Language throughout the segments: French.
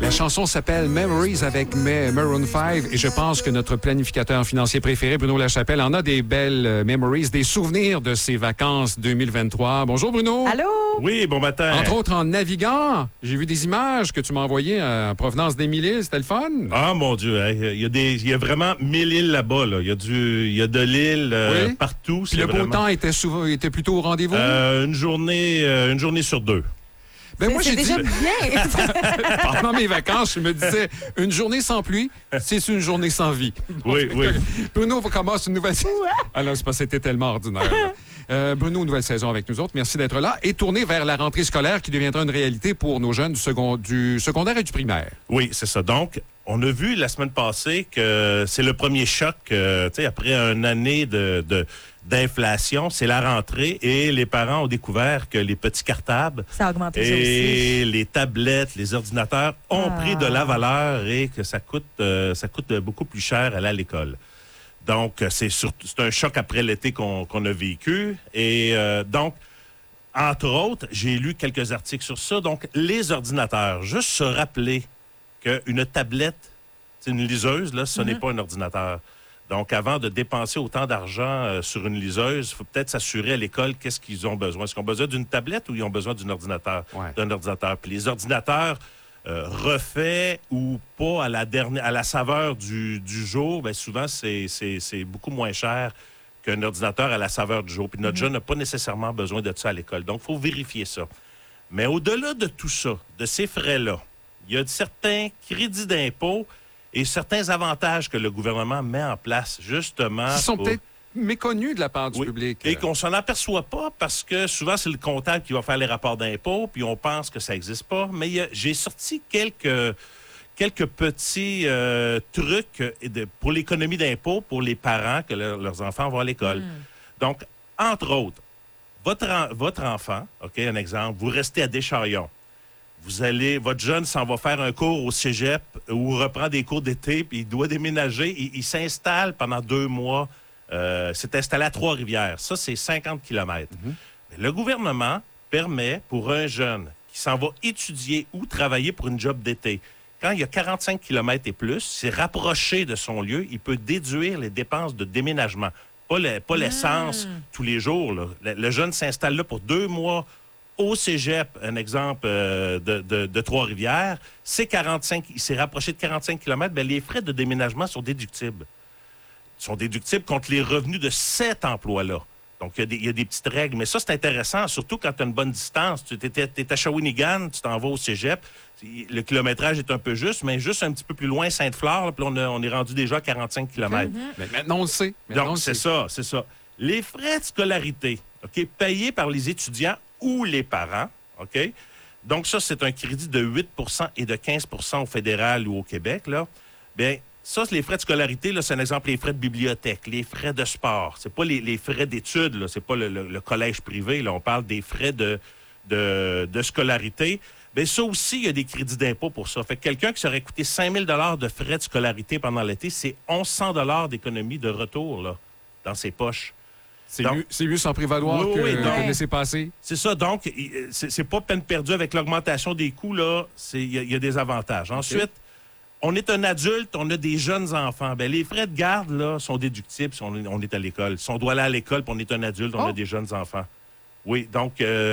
La chanson s'appelle Memories avec Maroon 5 et je pense que notre planificateur financier préféré, Bruno Lachapelle, en a des belles memories, des souvenirs de ses vacances 2023. Bonjour Bruno. Allô? Oui, bon matin. Entre autres en naviguant, j'ai vu des images que tu m'as envoyées en provenance d'Émile-Île, c'était le fun? Ah, mon Dieu, il y a vraiment 1000 îles là-bas. Là. Il y a de l'île Oui. partout. Puis le beau temps était plutôt au rendez-vous? Une journée sur deux. Ben moi, c'est j'ai déjà dit, bien. pendant mes vacances, je me disais, une journée sans pluie, c'est une journée sans vie. Oui. Bruno, on commence une nouvelle saison. Ah non, c'est pas, c'était tellement ordinaire. Bruno, nouvelle saison avec nous autres. Merci d'être là. Et tourné vers la rentrée scolaire qui deviendra une réalité pour nos jeunes du secondaire et du primaire. Oui, c'est ça. Donc, on a vu la semaine passée que c'est le premier choc, après une année d'inflation, c'est la rentrée et les parents ont découvert que les petits cartables Ça a augmenté ça et aussi. les tablettes, les ordinateurs ont pris de la valeur et que ça coûte beaucoup plus cher aller à l'école. Donc, c'est un choc après l'été qu'on a vécu. Et donc, entre autres, j'ai lu quelques articles sur ça. Donc, les ordinateurs, juste se rappeler qu'une tablette, c'est une liseuse, là, ce n'est pas un ordinateur. Donc, avant de dépenser autant d'argent sur une liseuse, il faut peut-être s'assurer à l'école qu'est-ce qu'ils ont besoin. Est-ce qu'ils ont besoin d'une tablette ou ils ont besoin d'un ordinateur? Ouais. Puis les ordinateurs refaits ou pas à la saveur du jour, bien souvent, c'est beaucoup moins cher qu'un ordinateur à la saveur du jour. Puis notre jeune n'a pas nécessairement besoin de ça à l'école. Donc, il faut vérifier ça. Mais au-delà de tout ça, de ces frais-là, il y a certains crédits d'impôt et certains avantages que le gouvernement met en place, justement. Ils sont peut-être méconnus de la part du public. Et qu'on s'en aperçoit pas parce que souvent, c'est le comptable qui va faire les rapports d'impôt, puis on pense que ça n'existe pas. Mais j'ai sorti quelques petits trucs pour l'économie d'impôt pour les parents que leurs enfants vont à l'école. Donc, entre autres, votre enfant, OK, un exemple, vous restez à Deschaillons. Votre jeune s'en va faire un cours au cégep ou reprend des cours d'été, puis il doit déménager. Il s'installe pendant 2 mois. C'est installé à Trois-Rivières. Ça, c'est 50 km. Le gouvernement permet pour un jeune qui s'en va étudier ou travailler pour une job d'été, quand il y a 45 km et plus, c'est rapproché de son lieu, il peut déduire les dépenses de déménagement. Pas l'essence tous les jours. Là. Le jeune s'installe là pour 2 mois au cégep, un exemple de Trois-Rivières, il s'est rapproché de 45 km, bien, les frais de déménagement sont déductibles. Ils sont déductibles contre les revenus de cet emploi-là. Donc, il y a des petites règles. Mais ça, c'est intéressant, surtout quand tu as une bonne distance. Tu es à Shawinigan, tu t'en vas au cégep. Le kilométrage est un peu juste, mais juste un petit peu plus loin, Sainte-Fleur, puis là, on est rendu déjà à 45 km. Mais maintenant, on le sait. Donc, c'est ça. Les frais de scolarité, OK, payés par les étudiants ou les parents, OK? Donc, ça, c'est un crédit de 8 et de 15 au fédéral ou au Québec, là. Bien, ça, c'est les frais de scolarité, là, c'est un exemple, les frais de bibliothèque, les frais de sport. C'est pas les frais d'études, là, c'est pas le collège privé, là. On parle des frais de scolarité. Bien, ça aussi, il y a des crédits d'impôt pour ça. Fait que quelqu'un qui serait coûté 5 000 de frais de scolarité pendant l'été, c'est 1 100 d'économie de retour, là, dans ses poches. C'est mieux s'en prévaloir que de laisser passer. C'est ça. Donc, c'est pas peine perdue avec l'augmentation des coûts, là. Il y a des avantages. Ensuite, on est un adulte, on a des jeunes enfants. Bien, les frais de garde, là, sont déductibles si on est à l'école. Si on doit aller à l'école puis on est un adulte, on a des jeunes enfants. Oui, donc,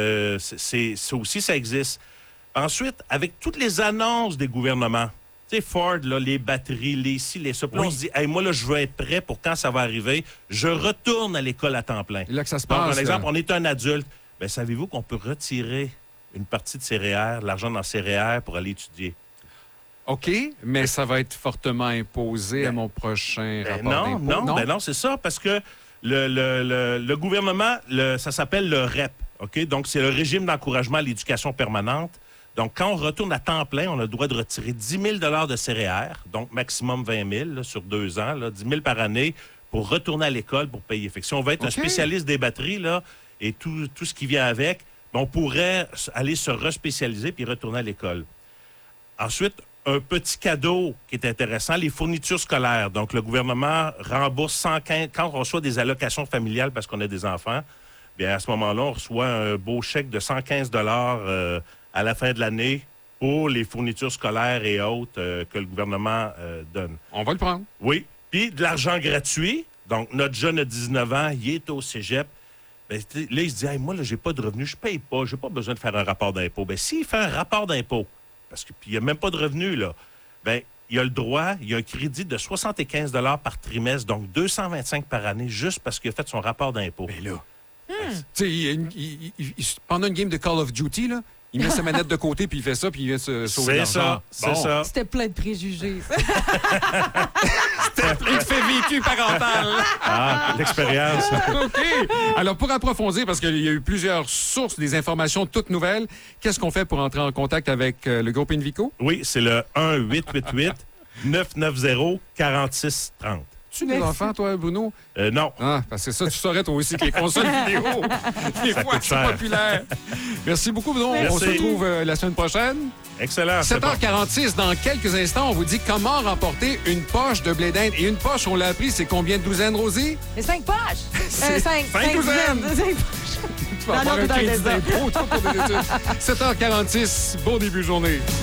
ça aussi, ça existe. Ensuite, avec toutes les annonces des gouvernements, tu sais, Ford, là, les batteries, les ci, les ça. Puis on se dit, hey, moi, là, je veux être prêt pour quand ça va arriver. Je retourne à l'école à temps plein. Et là que ça se Donc, passe. par exemple, on est un adulte. Bien, savez-vous qu'on peut retirer une partie de ses REER, l'argent dans ses REER pour aller étudier? OK, mais ça va être fortement imposé à mon prochain rapport d'impôt. Non, c'est ça, parce que le gouvernement, ça s'appelle le REP, OK? Donc, c'est le régime d'encouragement à l'éducation permanente. Donc, quand on retourne à temps plein, on a le droit de retirer 10 000 de ses REER, donc maximum 20 000 là, sur 2 ans, là, 10 000 par année, pour retourner à l'école pour payer. Fait que si on veut être un spécialiste des batteries là, et tout ce qui vient avec, on pourrait aller se respécialiser puis retourner à l'école. Ensuite, un petit cadeau qui est intéressant, les fournitures scolaires. Donc, le gouvernement rembourse 115... Quand on reçoit des allocations familiales parce qu'on a des enfants, bien à ce moment-là, on reçoit un beau chèque de 115 $ à la fin de l'année pour les fournitures scolaires et autres que le gouvernement donne. On va le prendre. Oui. Puis de l'argent gratuit. Donc, notre jeune de 19 ans, il est au cégep. Bien, là, il se dit, hey, moi, là, j'ai pas de revenus, je paye pas, j'ai pas besoin de faire un rapport d'impôt. Bien, s'il fait un rapport d'impôt, parce qu'il n'y a même pas de revenus, là, bien, il a le droit, il a un crédit de 75 par trimestre, donc 225 par année, juste parce qu'il a fait son rapport d'impôt. Mais là, tu sais, pendant une game de Call of Duty, là, il met sa manette de côté, puis il fait ça, puis il vient se sauver l'argent. C'est ça. C'était plein de préjugés, ça. Il te fait vécu parental. Ah, l'expérience. OK. Alors, pour approfondir, parce qu'il y a eu plusieurs sources, des informations toutes nouvelles, qu'est-ce qu'on fait pour entrer en contact avec le groupe Invico? Oui, c'est le 1-888-990-4630. Tu des enfants, toi, Bruno? Non. Ah, parce que ça, tu saurais, toi aussi, que les consoles vidéo, des fois, coûte c'est cher. populaire. Merci beaucoup, Bruno. Merci. On se retrouve la semaine prochaine. Excellent. c'est bon. 7h46, dans quelques instants, on vous dit comment remporter une poche de blé d'Inde. Et une poche, on l'a appris, c'est combien de douzaines, Rosie? Les 5 poches. C'est 5 douzaines. poches. Tu vas avoir un crédit d'impôt, toi, pour des études. 7h46, bon début de journée.